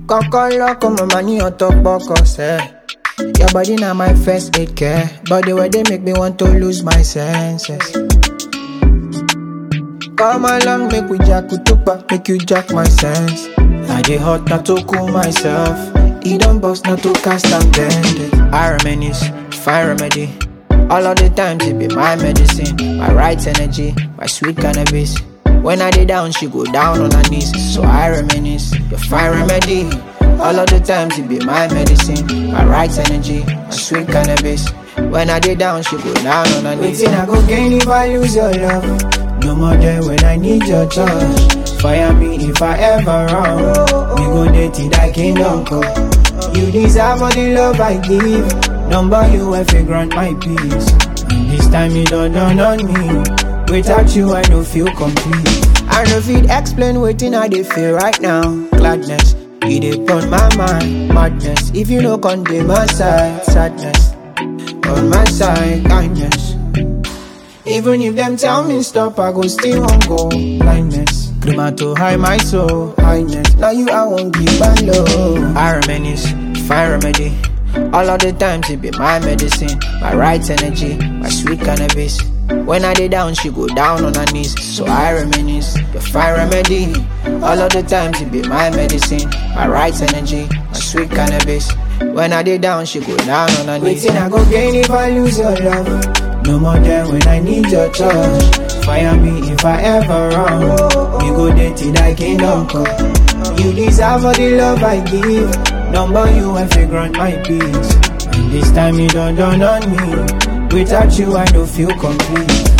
Kokolo come my money on top box, eh. Your body now my first aid care, but the way they make me want to lose my senses. Come along, make we jack utupa, make you jack my sense. I dey hot not to cool myself. It don't bust not to cast and bend it. I reminisce, fire remedy. All of the times it be my medicine, my right energy, my sweet cannabis. When I dey down, she go down on her knees. So I reminisce, your fire remedy. All of the times it be my medicine, my right energy, my sweet cannabis. When I dey down, she go down on her knees. Waiting I go gain if I lose your love. No more there when I need your touch. Fire me if I ever wrong. We go there till that kingdom come. You deserve all the love I give. Number you if you grant my peace. And this time you don't dawn on me. Without you I don't feel complete. I know if it explain waiting I dey feel right now. Gladness, it dey on my mind. Madness, if you no condemn my side. Sadness, on my side. Kindness, even if them tell me stop, I go still won't go. Blindness, climb to high my soul. Highness, now you I won't give my love. I reminisce, fire remedy. All of the times it be my medicine, my right energy, my sweet cannabis. When I dey down, she go down on her knees. So I reminisce, the fire remedy. All of the times it be my medicine, my right energy, my sweet cannabis. When I dey down, she go down on her knees. Waiting I go gain if I lose your love. No more there when I need your touch. Fire me if I ever wrong. We go there till that kingdom come. You deserve all the love I give. Number you if you grant my peace. And this time you don't dawn on me. Without you I don't feel complete.